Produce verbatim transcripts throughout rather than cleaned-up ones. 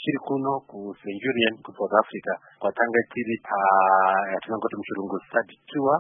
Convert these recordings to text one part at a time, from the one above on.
tiri kuno kuCenturion kuSouth Africa kwatanga tiri pa yatinangoti muchirungu study tour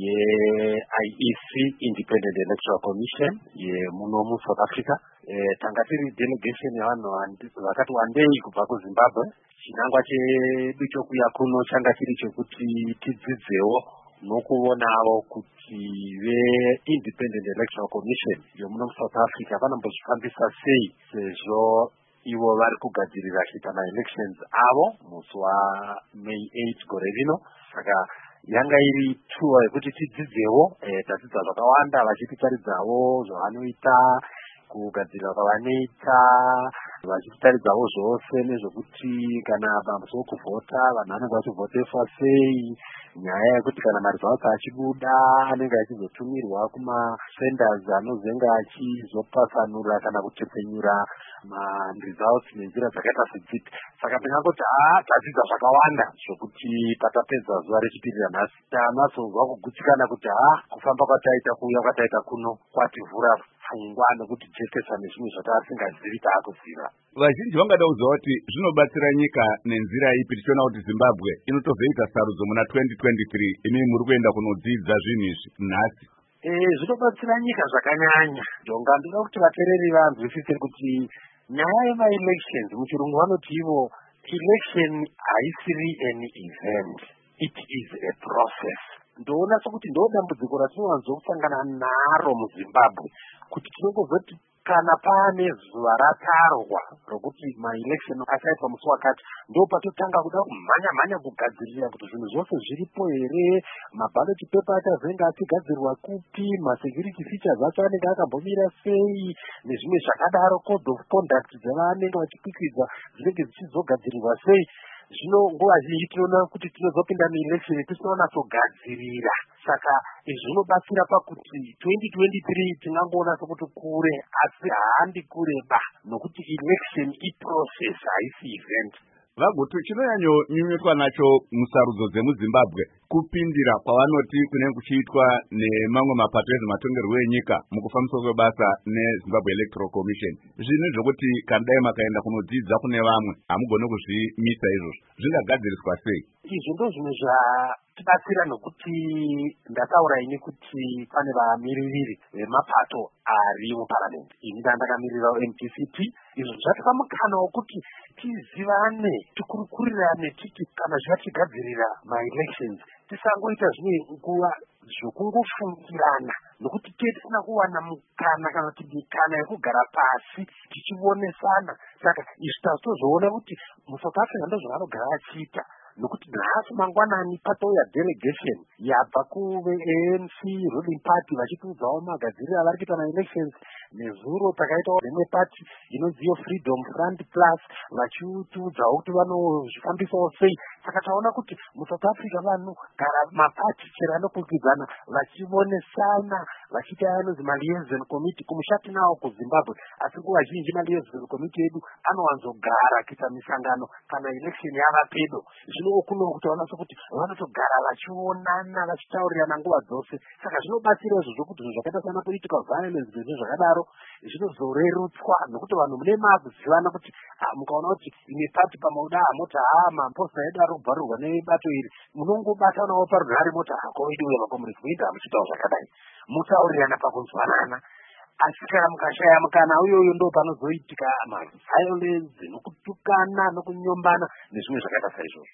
ye-I E C Independent Electoral Commission yemuno muSouth Africa. Eh, tanga tiri delegation yavanhu vakati wandei kubva kuZimbabwe. Chinangwa chedu chokuya kuno changa chiri chokuti tidzidzewo nokuonawo kuti ve-Independent Electoral Commission yomuno muSouth Africa vanombozvifambisa sei sezvo ivo vari kugadzirira kuita ma-elections avo musi waMay eighth gore rino. Saka yanga iri tour yekuti tidzidzewo, eh, tadzidza zvakawanda vachititaridzawo zvavanoita, kugadzirira kwavanoita, vachitaridzawo zvose nezvokuti kana pamusoro kuvhota vanhu vanenge vachivhoteswa sei, nyaya yekuti kana maresults achibuda anenge achizotumirwa kuma-senders anozenge achizopasanura kana kutepfenyura ma-results nenzira dzakaita sedziti. Saka ndingangoti haa tadzidza zvakawanda zvokuti patapedza zuva rechipiri ranhasi tanatsonzwa kugutsikana kuti haa kufamba kwataita kuuya kwataita kuno kwativhura pfungwa nekuti tekesa nezvimwe zvatasingazivi taakuziva. Vazhinji vangada kuziva kuti zvinobatsira nyika nenzira ipi tichiona kuti Zimbabwe inotozoita sarudzo muna twenty twenty-three, imi muri kuenda kunodzidza zvinhu izvi nhasi? Eh, zvinobatsira nyika zvakanyanya. Ndonga ndoda kuti vateereri vanzwisise kuti nyaya yema-elections muchirungu vanoti ivo election haisiri an event, it is a process. Ndoona sokuti ndo dambudziko ratinowanzokusangana naro muZimbabwe, kuti tinongozoti kana pane zuva ratarwa rokuti ma-election achaitwa musi wakati, ndo patotanga kuda kumhanya mhanya kugadzirira kuti zvinhu zvose zviripo here, maballot paper achazenge achigadzirwa kupi, ma-security features acho anenge akambomira sei, nezvimwe zvakadaro, code of conduct dzevanenge vachikwikwidza dzinenge dzichizogadzirirwa sei. Zvino nguva zhinji tinoona kuti tinozopinda mu-election tisina kunatsogadzirira. Saka izvi zvinobatsira pakuti twenty twenty-three tingangoona sokuti kure, asi haandi kureba, nokuti election i-process haisi event. Vagutu chinonyanyo nyunyutwa nacho musarudzo dzemuZimbabwe kupindira kwavanoti kunenge kuchiitwa nemamwe mapato ezvematongerwo enyika mukufambiswa kwebasa neZimbabwe Electoral Commission. Zvinhu zvokuti kana dai makaenda kunodzidza kune vamwe hamugone kuzvimisa izvozvo, zvingagadziriswa sei? Izvi ndo zvinhu zvatibatsira nokuti ndataura ini kuti pane vamiririri vemapato ari muparamendi. Ini ndandakamirirawo M T C P. Izvo zvatipa mukana wokuti tizivane, tikurukurirane titi kana zvatigadzirira ma-elections tisangoita zvimwe nguva zvokungofungirana, nokuti tisina kuwana mukana kana kuti mikana yekugara pasi tichionesana. Saka izvi tazotozoona kuti muSouth Africa ndo zvavanogara vachiita, nokuti nhasi mangwanani patouya delegation yabva kuve-A N C ruling party vachitiudzawo magadziriro avari kuita ma-elections. Nezuro takaitawo rimwe party inonziyo Freedom Front Plus vachitiudzawo kuti vanozvifambisawo sei. Saka taona kuti muSouth Africa vanhu gara mapati chero anokwikwidzana vachionesana, vachiita anonzi ma-liaison committee kumushati nawo kuZimbabwe, asi nguva zhinji ma-liaison committee edu anowanzogara kuita misangano kana election yava pedo. Zvino kuno kutaona sokuti vanotogara vachionana vachitaurirana nguva dzose. Saka zvinobatsira izvo zvokuti zvinhu zvakaita sana political violence nezvinhu zvakadaro zvinozorerutswa, nokuti vanhu mune makuzivana kuti mukaona kuti imwe pati pamauda moti haa maposta edu ari kubvarurwa nebato iri, munongobatanawo parunhare moti hako edu uye makomuniti muita muchitawo zvakadai, mutaurirana pakunzwanana. Asi kana mukashaya mukana uyoyo ndo panozoitika ma-violence nokutukana nokunyombana nezvimwe zvakaita saizvozvo.